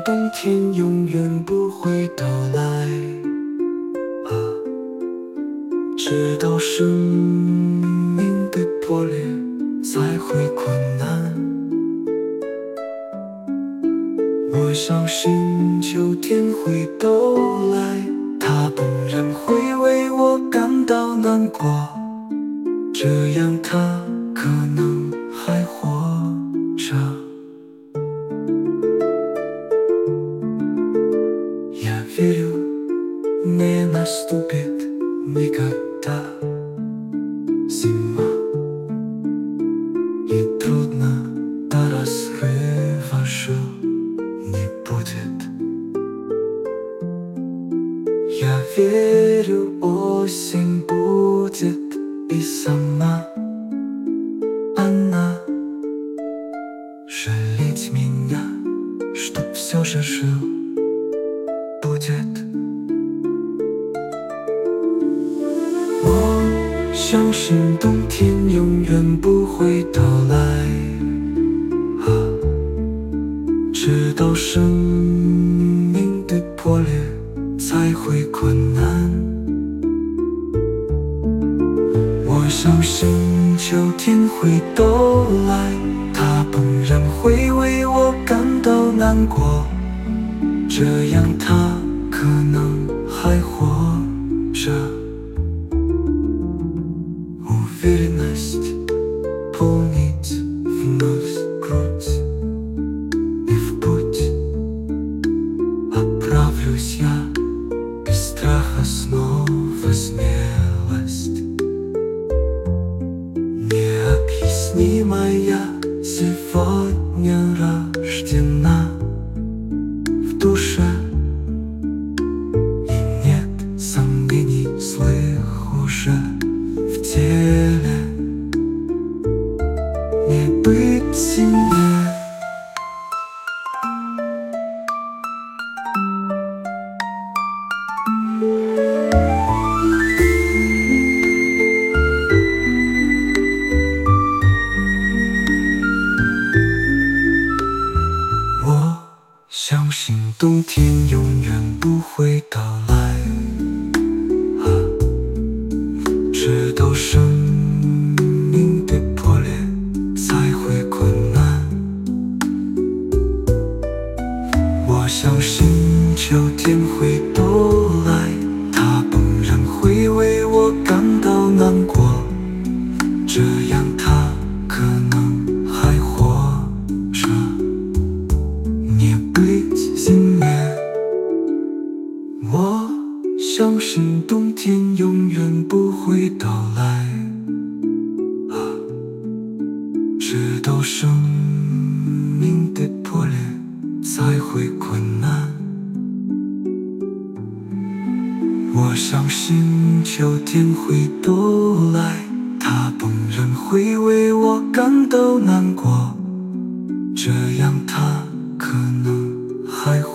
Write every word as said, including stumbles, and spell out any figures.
冬天永远不会到来啊，直到生命的破裂才会困难。我相信秋天会到来，它本然会为我感到难过，这样它可能还活着。Я верю, не наступит никогда зима, и трудно до разрыва жил не будет. Я верю, осень будет, и сама она жалеть меня, чтоб все же жил будет. 我相信冬天永远不会到来啊，直到生命的破裂才会困难。我相信秋天会到来，它本然会为我感到难过，这样它可能还活着。Уверенность полнит вновь грудь, и в путь отправлюсь я, без страха снова смелость. Необъяснимая сегодня рождена в душе, и нет сомнений злых уже в теле. Не быть сильнее.我相信冬天永远不会到来啊，直到生命的破裂才会困难。我相信秋天会到来，它本然会为我感到难过，这样它可能还活着。Не быть зиме，我相信冬天永远不会到来啊，直到生命的破裂才会困难。我相信秋天会到来，它本然会为我感到难过，这样它可能还会